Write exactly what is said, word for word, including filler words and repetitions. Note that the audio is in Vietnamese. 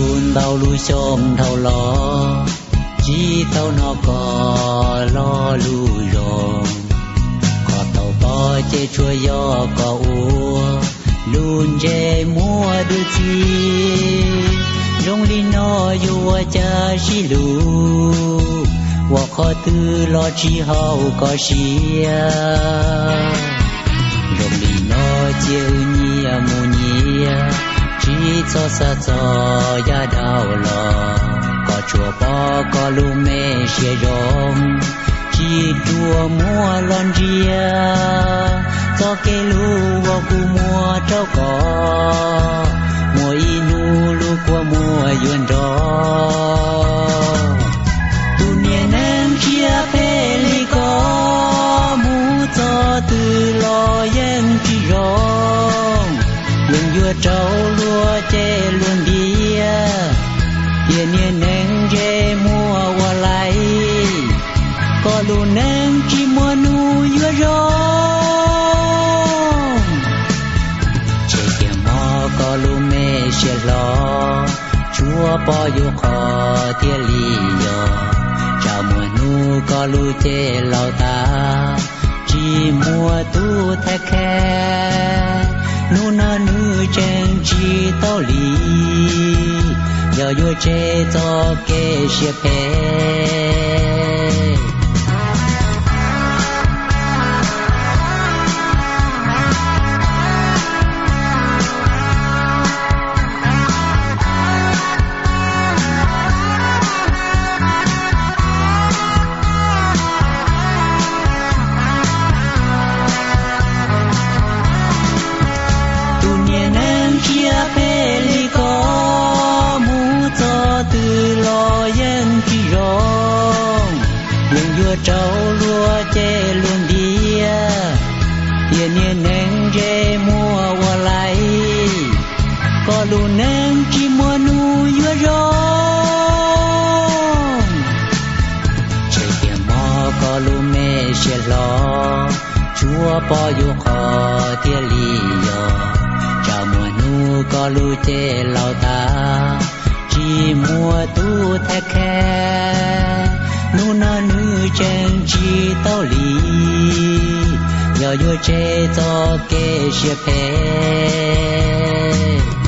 luôn tàu lui xôm thâu lo chỉ tàu nó có lo lui rồi có tàu to chế chua gió có ua luôn chế mua đưa chi rong li nó yêu cha chi lu và khó tư lo chi hậu có xia rong li nó chiều nhia mu nhia chỉ cho sa cho ya đau lo có chùa bò có lu mê xia rong chỉ chùa mua lon ria cho cái lu và cu mua trâu cỏ mua inu lu qua mua yuan đó tu niên em chia phê li có mu cho từ lo yên chỉ rong luôn vừa trâu lúa chê luôn bia tiền niên em chê mua qua lại có luôn em chỉ mua nu vừa rong chê kia mò có luôn mê xia lo chúa bỏ yêu khó tia li yo chào mùa nu có lu chê lao ta chỉ mua tu thay khe nu na nu chen chi tao li yo yo chê cho kê xia phê trâu lúa chê luôn bia tiền niên em chê mua qua lại có luôn em chỉ mua nu vừa rong chê kia mò có luôn mê xia lo chúa bỏ yêu khó tia li yo chào mùa nu có lu chê lao ta chỉ mua tu thay khe nu na nu chen chi tao li yo yo che cho ke xia phê